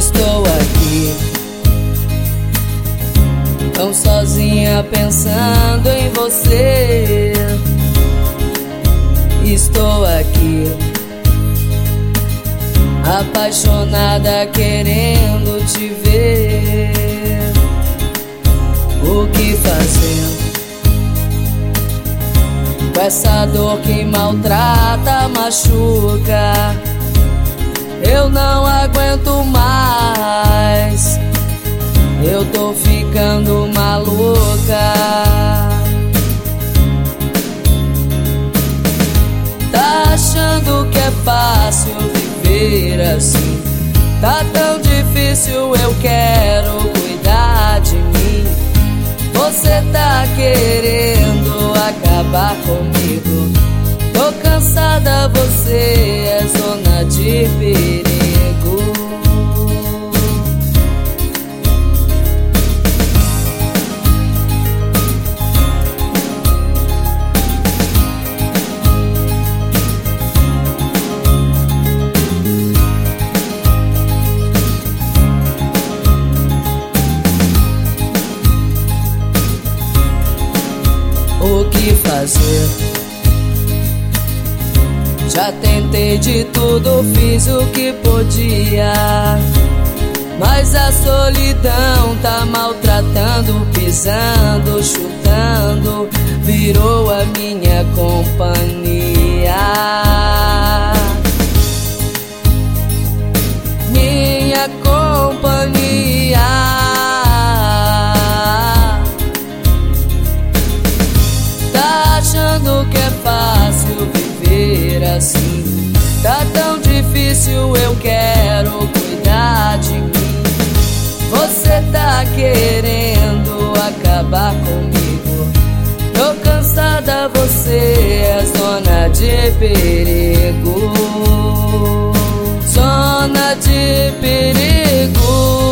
Estou aqui, tão sozinha pensando em você. Estou aqui, apaixonada querendo te ver. O que fazer com essa dor que maltrata, machuca? Eu não aguento mais, eu tô ficando maluca. Tá achando que é fácil viver assim? Tá tão difícil, eu quero cuidar de mim. Você tá querendo acabar comigo. Tô cansada, você é zona de perigo. O que fazer? Já tentei de tudo, fiz o que podia, mas a solidão tá maltratando, pisando, chutando, virou a minha companhia. Minha companhia. Tá achando que é fácil viver assim? Tá tão difícil, eu quero cuidar de mim. Você tá querendo acabar comigo. Tô cansada, você é zona de perigo. Zona de perigo.